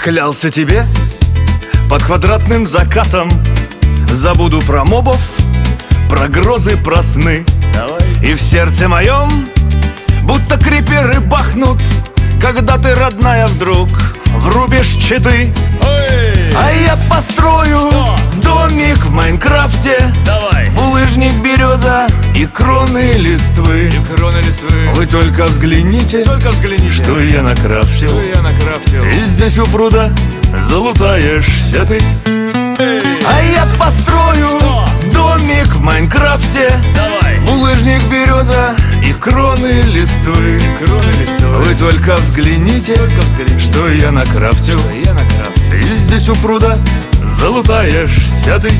Клялся тебе под квадратным закатом, забуду про мобов, про грозы, про сны. И в сердце моем будто криперы бахнут, когда ты, родная, вдруг врубишь читы. А я построю домик в Майнкрафте. Булыжник, береза и кроны листвы. Вы только взгляните, что я накрафтил. И здесь у пруда залутаешься ты. А я построю домик в Майнкрафте. Булыжник, береза и кроны листвы. Вы только взгляните, что я накрафтил. И здесь у пруда залутаешься ты.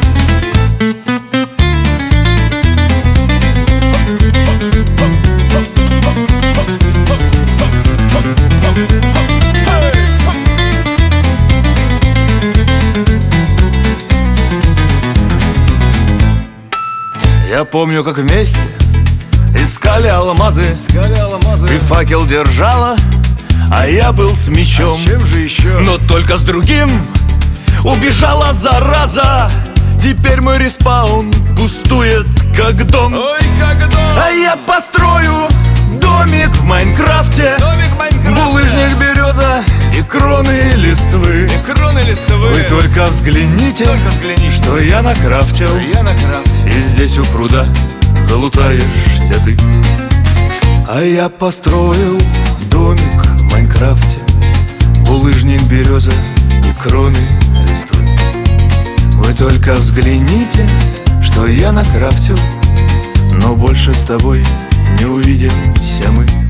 Я помню, как вместе искали алмазы. Ты факел держала, а я был с мечом. Чем же еще? Но только с другим убежала, зараза. Теперь мой респаун пустует, как дом. Ой, как дом. А я построю домик в Майнкрафте. Булыжник, береза и кроны листвы. Вы только взгляните, что я накрафтил. И здесь у пруда залутаешься ты. А я построил домик в Майнкрафте. Булыжник, береза и кроны листвы. Вы только взгляните, что я накрафтил. Но больше с тобой не увидимся мы.